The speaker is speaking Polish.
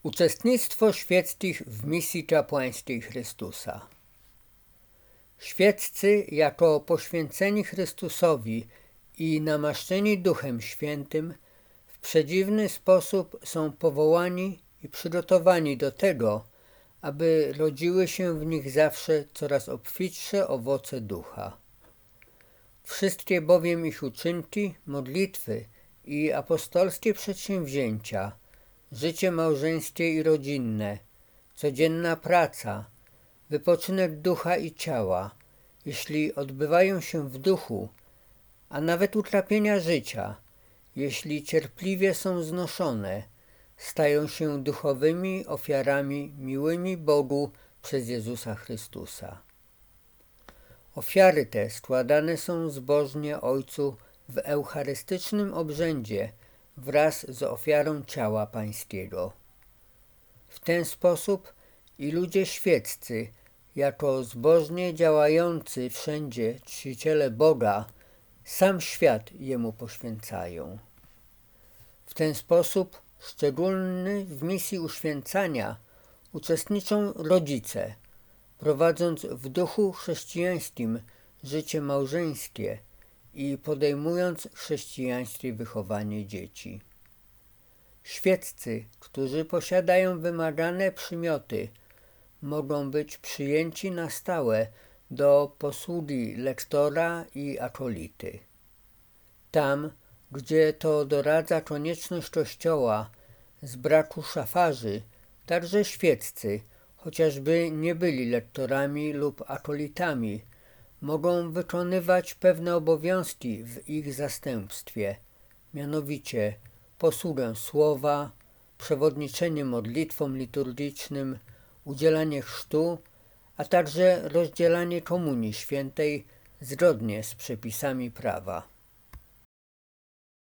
Uczestnictwo świeckich w misji kapłańskiej Chrystusa. Świeccy jako poświęceni Chrystusowi i namaszczeni Duchem Świętym w przedziwny sposób są powołani i przygotowani do tego, aby rodziły się w nich zawsze coraz obfitsze owoce Ducha. Wszystkie bowiem ich uczynki, modlitwy i apostolskie przedsięwzięcia, życie małżeńskie i rodzinne, codzienna praca, wypoczynek ducha i ciała, jeśli odbywają się w duchu, a nawet utrapienia życia, jeśli cierpliwie są znoszone, stają się duchowymi ofiarami miłymi Bogu przez Jezusa Chrystusa. Ofiary te składane są zbożnie Ojcu w eucharystycznym obrzędzie wraz z ofiarą ciała Pańskiego. W ten sposób i ludzie świeccy, jako zbożnie działający wszędzie czciciele Boga, sam świat Jemu poświęcają. W ten sposób szczególny w misji uświęcania uczestniczą rodzice, prowadząc w duchu chrześcijańskim życie małżeńskie i podejmując chrześcijańskie wychowanie dzieci. Świeccy, którzy posiadają wymagane przymioty, mogą być przyjęci na stałe do posługi lektora i akolity. Tam, gdzie to doradza konieczność Kościoła z braku szafarzy, także świeccy, chociażby nie byli lektorami lub akolitami, mogą wykonywać pewne obowiązki w ich zastępstwie, mianowicie posługę słowa, przewodniczenie modlitwom liturgicznym, udzielanie chrztu, a także rozdzielanie komunii świętej zgodnie z przepisami prawa.